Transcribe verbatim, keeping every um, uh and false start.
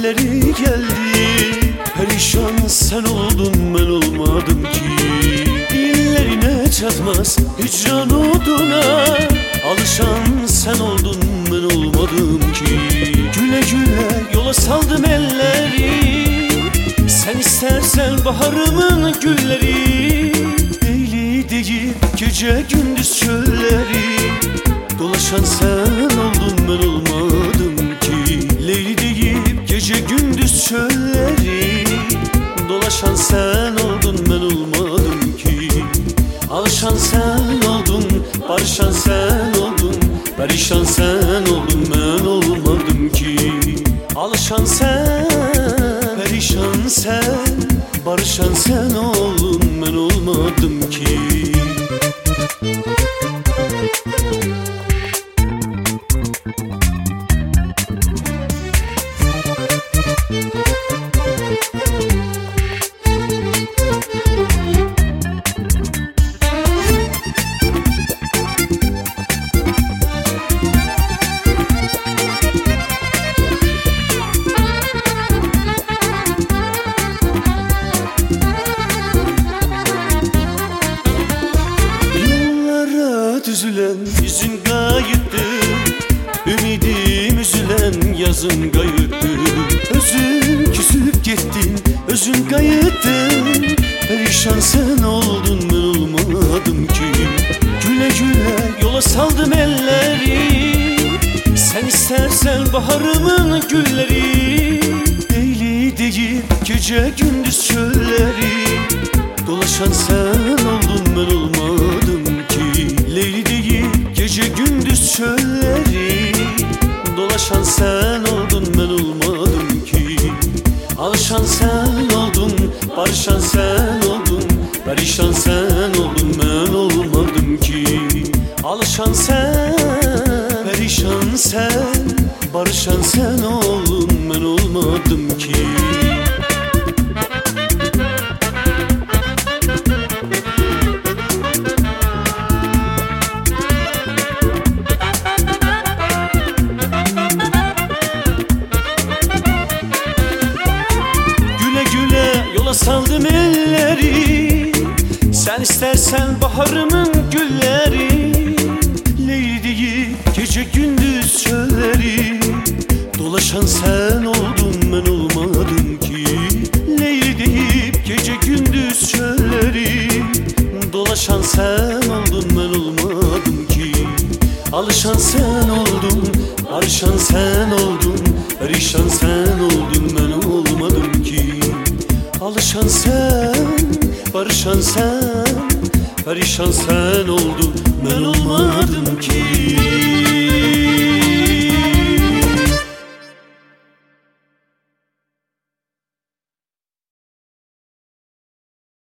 günleri geldi. Perişan sen oldun, ben olmadım ki. Dillerine çatmaz hicran oduna, alışan sen oldun, ben olmadım ki. Güle güle yola saldım elleri, sen istersen baharımın gülleri. Leyli deyip gece gündüz çölleri, dolaşan sen oldun, ben olmadım ki. Leyli deyip gece gündüz çölleri, dolaşan sen oldun, ben olmadım ki. Alışan sen oldun, barışan sen oldun, perişan sen oldun, ben olmadım ki. Alışan sen, perişan sen, barışan sen oldun, ben olmadım ki. Düzülen yüzün kayıttı, ümidim üzülen yazın kayıttı. Özün küsüp gittin, özün kayıttın, perişan sen oldun, ben olmadım ki. Güle güle yola saldım elleri, sen istersen baharımın gülleri. Leyli deyip gece gündüz çölleri, dolaşan sen oldun, ben olmadım ki. Leyli deyip gece gündüz çölleri, dolaşan sen oldun, ben olmadım ki. Alışan sen oldun, barışan sen oldun, perişan sen oldun, ben olmadım ki. Alışan sen, perişan sen, barışan sen oldun, ben olmadım ki. Yola saldım elleri, sen istersen baharımın gülleri. Leyli deyip gece gündüz çölleri, dolaşan sen oldun, ben olmadım ki. Leyli deyip gece gündüz çölleri, dolaşan sen oldun, ben olmadım ki. Alışan sen oldun, barışan sen oldun, perişan sen oldun, ben olmadım ki. Alışan sen, barışan sen, perişan sen oldun, ben olmadım ki.